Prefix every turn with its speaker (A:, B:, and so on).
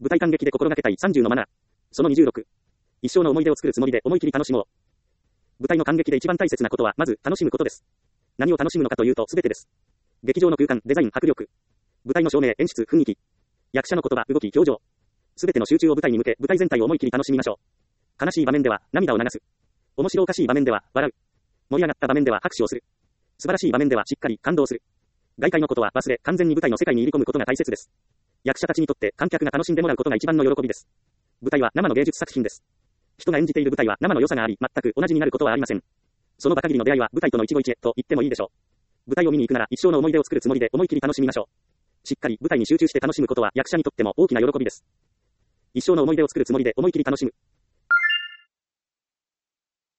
A: 舞台観劇で心がけたい30のマナー。その26。一生の思い出を作るつもりで思い切り楽しもう。舞台の観劇で一番大切なことは、まず楽しむことです。何を楽しむのかというと全てです。劇場の空間、デザイン、迫力。舞台の照明、演出、雰囲気。役者の言葉、動き、表情。全ての集中を舞台に向け、舞台全体を思い切り楽しみましょう。悲しい場面では涙を流す。面白おかしい場面では笑う。盛り上がった場面では拍手をする。素晴らしい場面ではしっかり感動する。外界のことは忘れ、完全に舞台の世界に入り込むことが大切です。役者たちにとって観客が楽しんでもらうことが一番の喜びです。舞台は生の芸術作品です。人が演じている舞台は生の良さがあり、全く同じになることはありません。その場限りの出会いは舞台との一期一会と言ってもいいでしょう。舞台を見に行くなら一生の思い出を作るつもりで思い切り楽しみましょう。しっかり舞台に集中して楽しむことは役者にとっても大きな喜びです。一生の思い出を作るつもりで思い切り楽しむ。